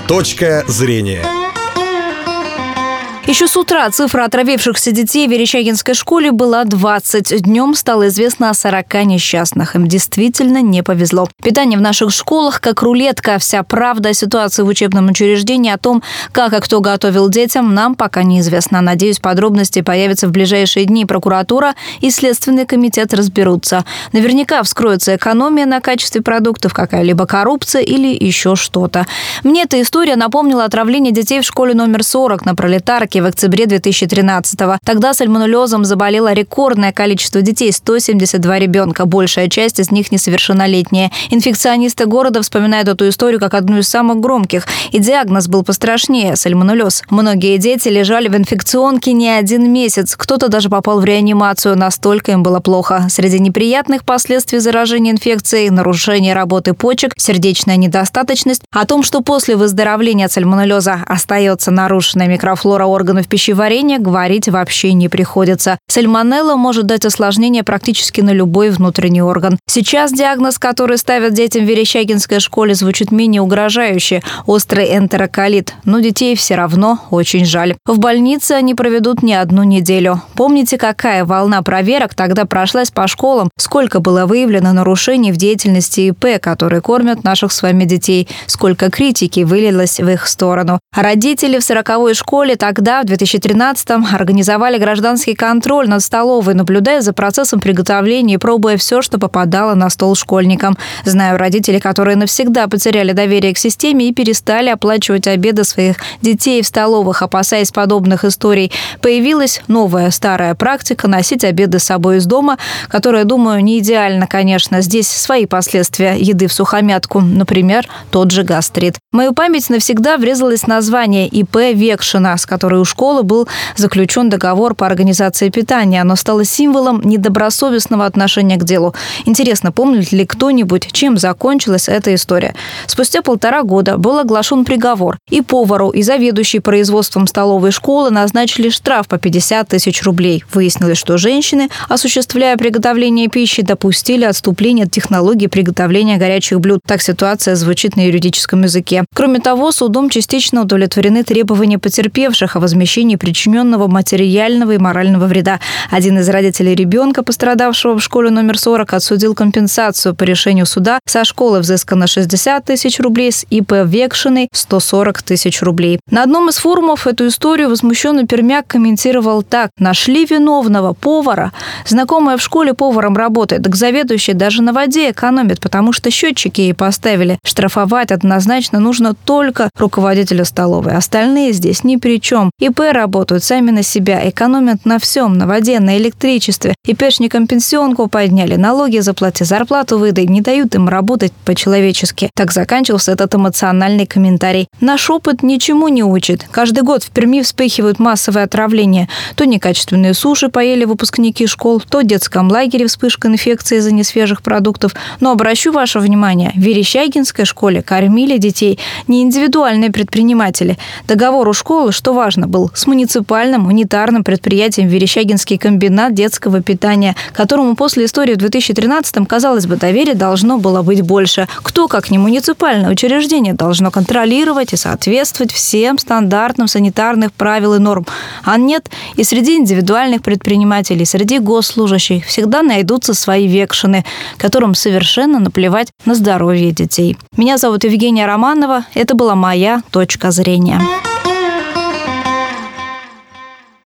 Точка зрения. Еще с утра цифра отравившихся детей в Верещагинской школе была 20. Днем стало известно о 40 несчастных. Им действительно не повезло. Питание в наших школах как рулетка. Вся правда о ситуации в учебном учреждении, о том, как и кто готовил детям, нам пока неизвестно. Надеюсь, подробности появятся в ближайшие дни. Прокуратура и Следственный комитет разберутся. Наверняка вскроется экономия на качестве продуктов, какая-либо коррупция или еще что-то. Мне эта история напомнила отравление детей в школе номер 40 на Пролетарке в октябре 2013-го. Тогда сальмонеллезом заболело рекордное количество детей – 172 ребенка. Большая часть из них несовершеннолетние. Инфекционисты города вспоминают эту историю как одну из самых громких. И диагноз был пострашнее – сальмонеллез. Многие дети лежали в инфекционке не один месяц. Кто-то даже попал в реанимацию. Настолько им было плохо. Среди неприятных последствий заражения инфекцией – нарушение работы почек, сердечная недостаточность. О том, что после выздоровления от сальмонеллеза остается нарушенная микрофлора органов пищеварения, говорить вообще не приходится. Сальмонелла может дать осложнения практически на любой внутренний орган. Сейчас диагноз, который ставят детям в Верещагинской школе, звучит менее угрожающе – острый энтероколит. Но детей все равно очень жаль. В больнице они проведут не одну неделю. Помните, какая волна проверок тогда прошлась по школам? Сколько было выявлено нарушений в деятельности ИП, которые кормят наших с вами детей? Сколько критики вылилось в их сторону? Родители в 40-й школе тогда, в 2013-м, организовали гражданский контроль над столовой, наблюдая за процессом приготовления и пробуя все, что попадало на стол школьникам. Знаю родителей, которые навсегда потеряли доверие к системе и перестали оплачивать обеды своих детей в столовых, опасаясь подобных историй. Появилась новая старая практика – носить обеды с собой из дома, которая, думаю, не идеально, конечно. Здесь свои последствия еды в сухомятку, например, тот же гастрит. В мою память навсегда врезалось название ИП Векшина, с которой у школы был заключен договор по организации питания. Оно стало символом недобросовестного отношения к делу. Интересно, помнит ли кто-нибудь, чем закончилась эта история? Спустя 1,5 года был оглашен приговор. И повару, и заведующей производством столовой школы назначили штраф по 50 тысяч рублей. Выяснилось, что женщины, осуществляя приготовление пищи, допустили отступление от технологии приготовления горячих блюд. Так ситуация звучит на юридическом языке. Кроме того, судом частично удовлетворены требования потерпевших о возмещении причиненного материального и морального вреда. Один из родителей ребенка, пострадавшего в школе номер 40, отсудил компенсацию по решению суда. Со школы взыскано 60 тысяч рублей, с ИП Векшиной 140 тысяч рублей. На одном из форумов эту историю возмущенный пермяк комментировал так: «Нашли виновного повара. Знакомая в школе поваром работает, так заведующая даже на воде экономит, потому что счетчики ей поставили. Штрафовать однозначно нужно только руководителя столовой. Остальные здесь ни при чем. ИП работают сами на себя, экономят на всем, на воде, на электричестве. ИПшникам пенсионку подняли, налоги заплати, зарплату выдай, не дают им работать по-человечески». Так заканчивался этот эмоциональный комментарий. Наш опыт ничему не учит. Каждый год в Перми вспыхивают массовые отравления. То некачественные суши поели выпускники школ, то в детском лагере вспышка инфекции из-за несвежих продуктов. Но обращу ваше внимание, в Верещагинской школе кормили детей не индивидуальные предприниматели. Договор у школы, что важно, был с муниципальным унитарным предприятием «Верещагинский комбинат детского питания», которому после истории в 2013-м, казалось бы, доверия должно было быть больше. Кто, как не муниципальное учреждение, должно контролировать и соответствовать всем стандартам санитарных правил и норм? А нет, и среди индивидуальных предпринимателей, среди госслужащих всегда найдутся свои векшины, которым совершенно наплевать на здоровье детей. Меня зовут Евгения Романова. Это была моя точка зрения.